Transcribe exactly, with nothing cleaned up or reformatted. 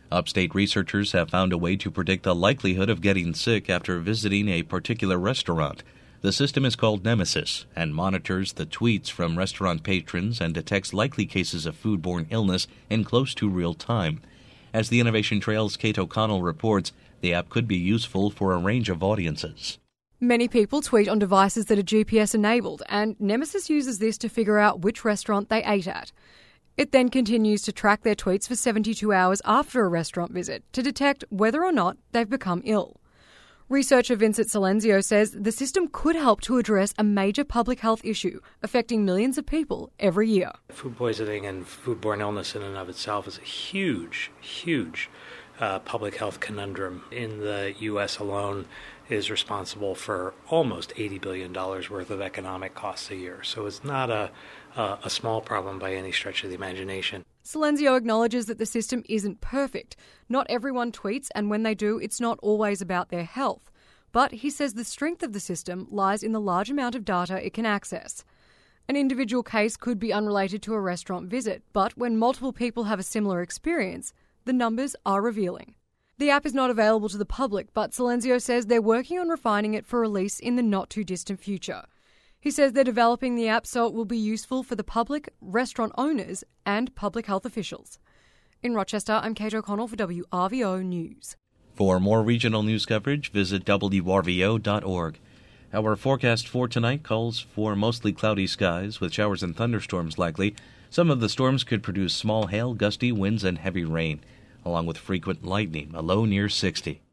Upstate researchers have found a way to predict the likelihood of getting sick after visiting a particular restaurant. The system is called Nemesis and monitors the tweets from restaurant patrons and detects likely cases of foodborne illness in close to real time. As the Innovation Trail's Kate O'Connell reports, the app could be useful for a range of audiences. Many people tweet on devices that are G P S-enabled, and Nemesis uses this to figure out which restaurant they ate at. It then continues to track their tweets for seventy-two hours after a restaurant visit to detect whether or not they've become ill. Researcher Vincent Silenzio says the system could help to address a major public health issue affecting millions of people every year. Food poisoning and foodborne illness in and of itself is a huge, huge uh, public health conundrum. In the U S alone is responsible for almost eighty billion dollars worth of economic costs a year. So it's not a, a, a small problem by any stretch of the imagination. Silenzio acknowledges that the system isn't perfect. Not everyone tweets, and when they do, it's not always about their health. But he says the strength of the system lies in the large amount of data it can access. An individual case could be unrelated to a restaurant visit, but when multiple people have a similar experience, the numbers are revealing. The app is not available to the public, but Silenzio says they're working on refining it for release in the not-too-distant future. He says they're developing the app so it will be useful for the public, restaurant owners, and public health officials. In Rochester, I'm Kate O'Connell for W R V O News. For more regional news coverage, visit W R V O dot org. Our forecast for tonight calls for mostly cloudy skies with showers and thunderstorms likely. Some of the storms could produce small hail, gusty winds, and heavy rain, along with frequent lightning, a low near sixty.